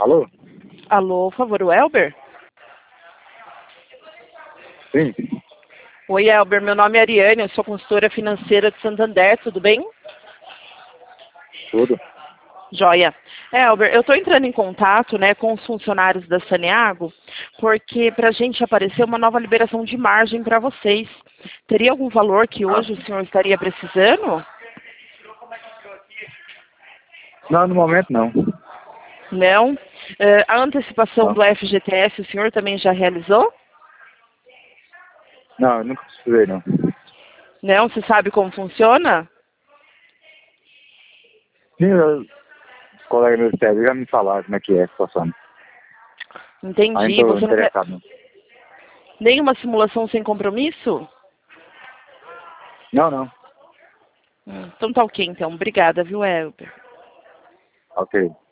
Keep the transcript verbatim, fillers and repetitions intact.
Alô? Alô, por favor, o Elber? Sim. Oi, Elber, meu nome é Ariane, eu sou consultora financeira de Santander, tudo bem? Tudo. Joia. É, Elber, eu estou entrando em contato, né, com os funcionários da Saneago, porque para a gente apareceu uma nova liberação de margem para vocês. Teria algum valor que hoje o senhor estaria precisando? Não, no momento não. Não? Eh, a antecipação Não, do F G T S o senhor também já realizou? não eu nunca precisei não. Não? Você sabe como funciona? Sim, eu, os colegas meus técnicos já me falaram como é que é a situação. Ainda Entendi. estou Você não quer interessado não. nenhuma simulação sem compromisso? Não, não. Hum, Então tá ok, então. Obrigada, viu, Elber? Ok.